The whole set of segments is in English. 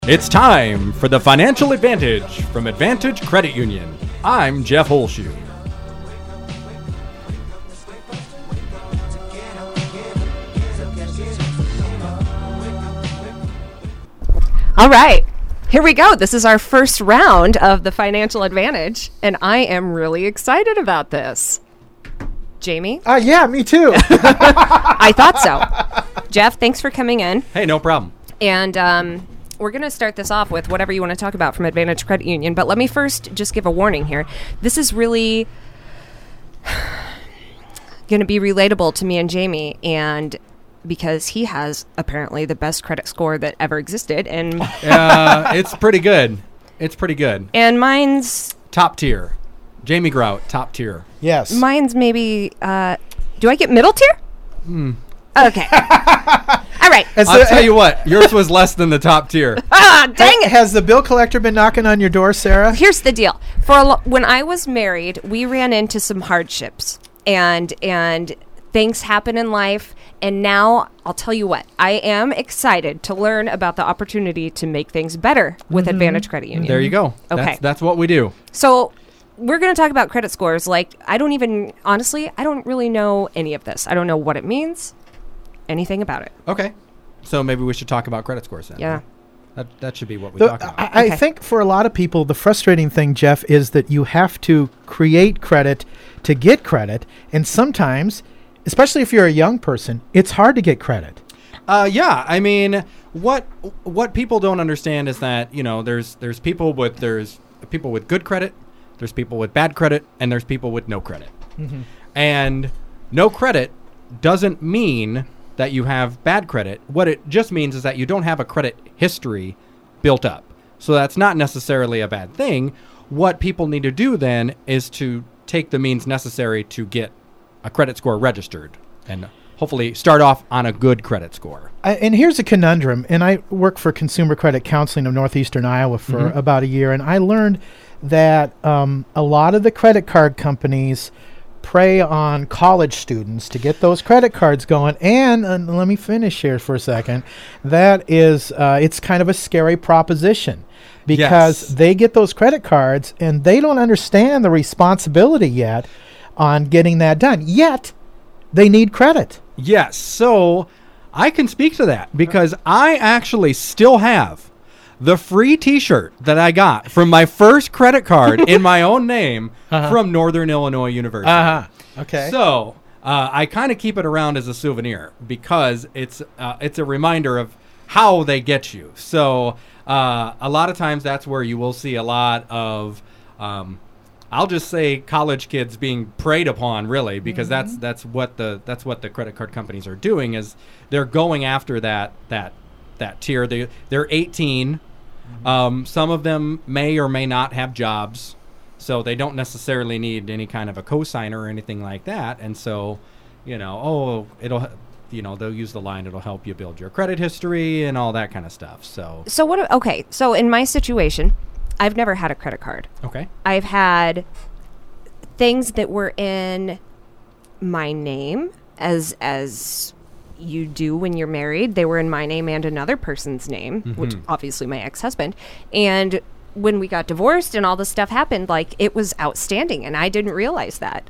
It's time for the Financial Advantage from Advantage Credit Union. I'm Jeff Holshoe. All right, here we go. This is our first round of the Financial Advantage, and I am really excited about this. Jamie? Yeah, me too. I thought so. Jeff, thanks for coming in. Hey, no problem. And we're going to start this off with whatever you want to talk about from Advantage Credit Union. But let me first just give a warning here. This is really going to be relatable to me and Jamie, and because he has apparently the best credit score that ever existed. And It's pretty good. It's pretty good. And mine's Top tier. Jamie Grout, top tier. Yes. Mine's maybe, do I get middle tier? Okay. All right. I'll tell you what, yours was less than the top tier. Dang it. Has the bill collector been knocking on your door, Sarah? Here's the deal. When I was married, we ran into some hardships, and things happen in life. And now I'll tell you what, I am excited to learn about the opportunity to make things better with Advantage Credit Union. There you go. Okay. That's what we do. So we're going to talk about credit scores. Like, I don't really know any of this. I don't know what it means, anything about it. Okay. So maybe we should talk about credit scores then. Yeah. That should be what we talk about. I Okay. think for a lot of people, the frustrating thing, Jeff, is that you have to create credit to get credit. And sometimes, especially if you're a young person, it's hard to get credit. Yeah, I mean, what people don't understand is that, you know, there's people with good credit, there's people with bad credit, and there's people with no credit. Mm-hmm. And no credit doesn't mean that you have bad credit. What it just means is that you don't have a credit history built up. So that's not necessarily a bad thing. What people need to do then is to take the means necessary to get a credit score registered and hopefully start off on a good credit score. And here's a conundrum. And I work for Consumer Credit Counseling of Northeastern Iowa for about a year. And I learned that a lot of the credit card companies prey on college students to get those credit cards going. And let me finish here for a second. That is, it's kind of a scary proposition because they get those credit cards and they don't understand the responsibility yet on getting that done. Yet, they need credit. Yes, so I can speak to that because I actually still have the free T-shirt that I got from my first credit card in my own name from Northern Illinois University. Okay. So I kind of keep it around as a souvenir because it's a reminder of how they get you. So a lot of times that's where you will see a lot of I'll just say college kids being preyed upon, really, because that's what the credit card companies are doing is they're going after that tier. They're 18. Some of them may or may not have jobs, so they don't necessarily need any kind of a cosigner or anything like that. And so, they'll use the line, it'll help you build your credit history and all that kind of stuff. So Okay, so in my situation, I've never had a credit card. Okay. I've had things that were in my name as you do when you're married. They were in my name and another person's name, which obviously my ex-husband. And when we got divorced and all this stuff happened, like, it was outstanding and I didn't realize that,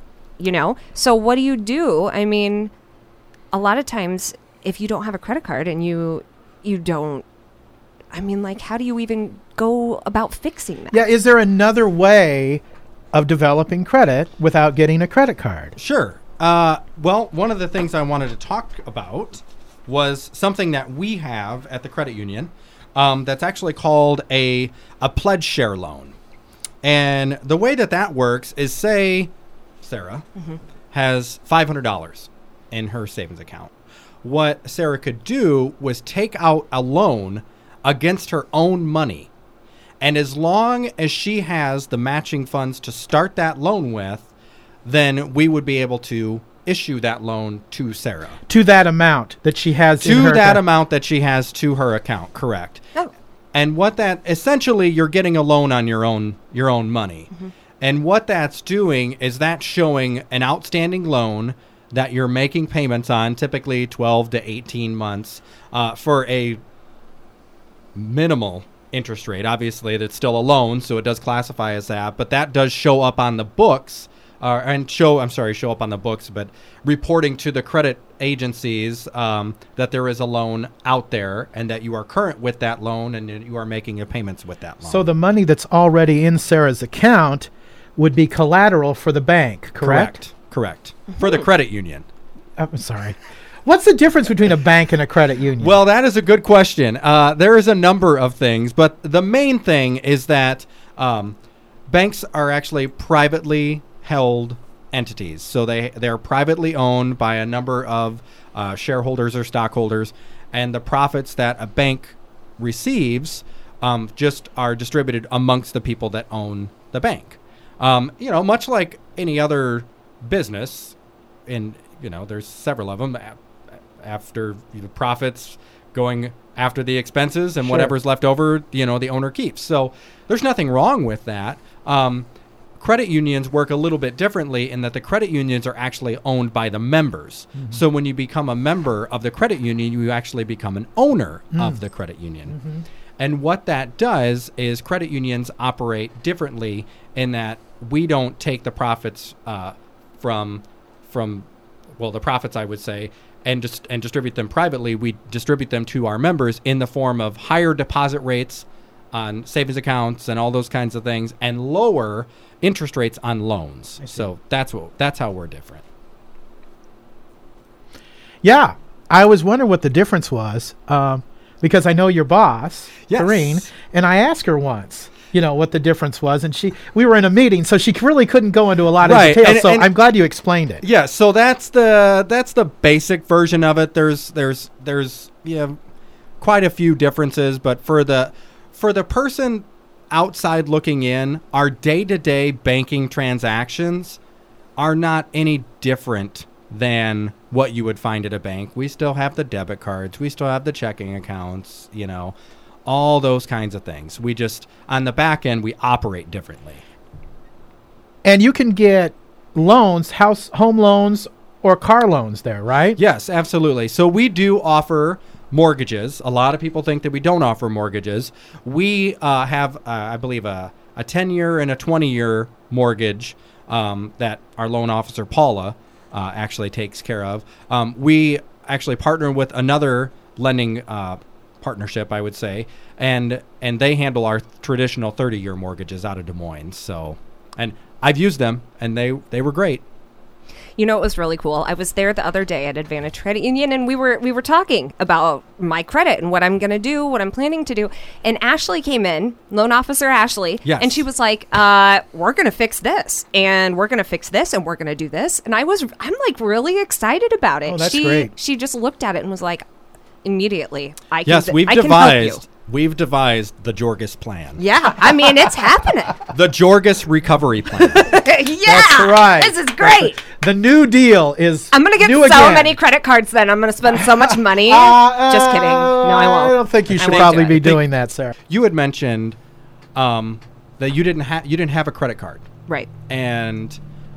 So what do? I mean, a lot of times if you don't have a credit card and you don't, I mean, like, how do you even go about fixing that? Yeah, is there another way of developing credit without getting a credit card? Sure. Well, one of the things I wanted to talk about was something that we have at the credit union that's actually called a pledge share loan. And the way that works is, say Sarah has $500 in her savings account. What Sarah could do was take out a loan against her own money. And as long as she has the matching funds to start that loan with, then we would be able to issue that loan to Sarah. To that amount that she has in her To that account. amount that she has to her account, correct. Oh. And what that, essentially, you're getting a loan on your own money. And what that's doing is that's showing an outstanding loan that you're making payments on, typically 12 to 18 months, for a minimal interest rate. Obviously, that's still a loan, so it does classify as that, but that does show up on the books, show up on the books, but reporting to the credit agencies that there is a loan out there and that you are current with that loan and that you are making your payments with that loan. So the money that's already in Sarah's account would be collateral for the bank, correct? Correct. For the credit union. I'm sorry. What's the difference between a bank and a credit union? Well, that is a good question. There is a number of things, but the main thing is that banks are actually privately held entities. So they're privately owned by a number of shareholders or stockholders, and the profits that a bank receives just are distributed amongst the people that own the bank. Much like any other business, there's several of them. After the profits going after the expenses and whatever's left over, the owner keeps. So there's nothing wrong with that. Credit unions work a little bit differently in that the credit unions are actually owned by the members. Mm-hmm. So when you become a member of the credit union, you actually become an owner of the credit union. Mm-hmm. And what that does is credit unions operate differently in that we don't take the profits from the profits, I would say, and distribute them privately. We distribute them to our members in the form of higher deposit rates on savings accounts and all those kinds of things, and lower interest rates on loans. So that's how we're different. Yeah, I was wondering what the difference was because I know your boss, Corrine, and I asked her once, what the difference was, and we were in a meeting, so she really couldn't go into a lot of detail. And I'm glad you explained it. Yeah, so that's the basic version of it. There's quite a few differences, but for the person outside looking in, our day-to-day banking transactions are not any different than what you would find at a bank. We still have the debit cards, we still have the checking accounts, all those kinds of things. We just, on the back end, we operate differently. And you can get loans, home loans, or car loans there, right? Yes, absolutely. So we do offer mortgages. A lot of people think that we don't offer mortgages. We have, I believe, a 10-year and a 20-year mortgage that our loan officer, Paula, actually takes care of. We actually partner with another lending partnership, I would say, and they handle our traditional 30-year mortgages out of Des Moines. So, and I've used them, and they were great. It was really cool. I was there the other day at Advantage Credit Union, and we were talking about my credit and what I'm going to do, what I'm planning to do. And Ashley came in, loan officer Ashley, and she was like, we're going to fix this, and we're going to fix this, and we're going to do this. And I'm like really excited about it. Oh, that's great. She just looked at it and was like, immediately, We've devised the Jorgis plan. Yeah, I mean, it's happening. The Jorgis recovery plan. That's right. This is great. The new deal is I'm going to get so many credit cards then. I'm going to spend so much money. Just kidding. No, I won't. I don't think you should probably be doing that, Sarah. You had mentioned that you didn't have a credit card. Right. And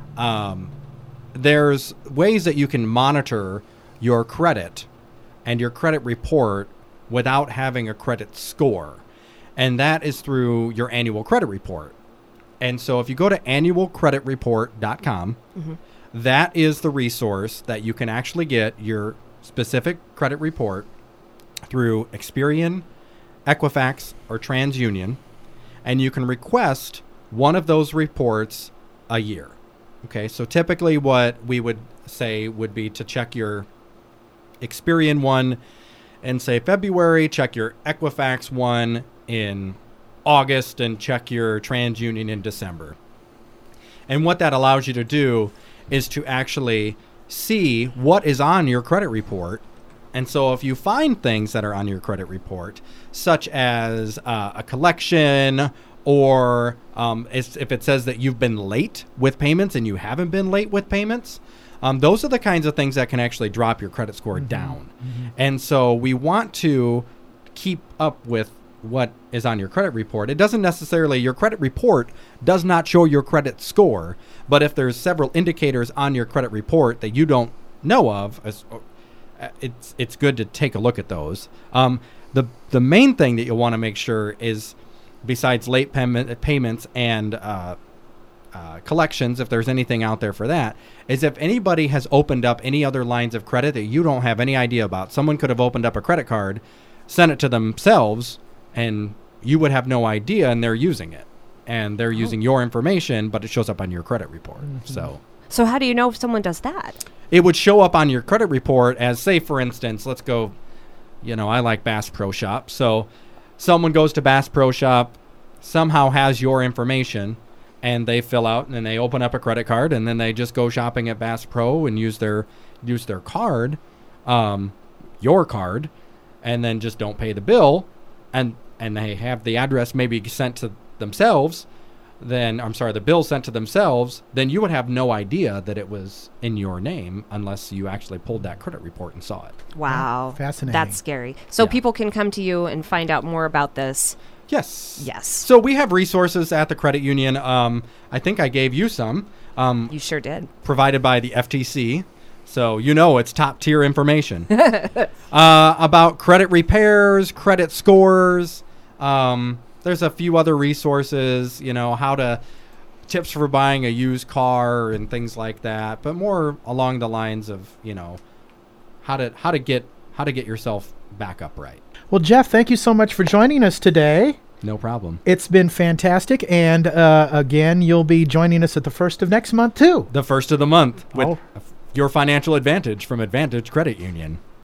there's ways that you can monitor your credit and your credit report without having a credit score. And that is through your annual credit report. And so if you go to annualcreditreport.com, that is the resource that you can actually get your specific credit report through Experian, Equifax, or TransUnion. And you can request one of those reports a year. Okay, so typically what we would say would be to check your Experian one in, say, February, check your Equifax one in August, and check your TransUnion in December. And what that allows you to do is to actually see what is on your credit report. And so if you find things that are on your credit report, such as a collection, or if it says that you've been late with payments and you haven't been late with payments, those are the kinds of things that can actually drop your credit score down. And so we want to keep up with what is on your credit report. It doesn't necessarily, your credit report does not show your credit score, but if there's several indicators on your credit report that you don't know of, it's good to take a look at those. the main thing that you'll want to make sure is, besides late payments and collections, if there's anything out there for that, is if anybody has opened up any other lines of credit that you don't have any idea about. Someone could have opened up a credit card, sent it to themselves, and you would have no idea, and they're using it. And they're using your information, but it shows up on your credit report. So how do you know if someone does that? It would show up on your credit report as, say, for instance, let's go, I like Bass Pro Shop. So someone goes to Bass Pro Shop, somehow has your information, and they fill out, and then they open up a credit card, and then they just go shopping at Bass Pro and use their card, your card, and then just don't pay the bill, and they have the address maybe sent to themselves, the bill sent to themselves, then you would have no idea that it was in your name unless you actually pulled that credit report and saw it. Wow. Fascinating. That's scary. So people can come to you and find out more about this. Yes. Yes. So we have resources at the credit union. I think I gave you some. You sure did. Provided by the FTC. So it's top tier information about credit repairs, credit scores. There's a few other resources, tips for buying a used car and things like that, but more along the lines of, how to get yourself back upright. Well, Jeff, thank you so much for joining us today. No problem. It's been fantastic. And again, you'll be joining us at the 1st of next month, too. The 1st of the month with Your Financial Advantage from Advantage Credit Union.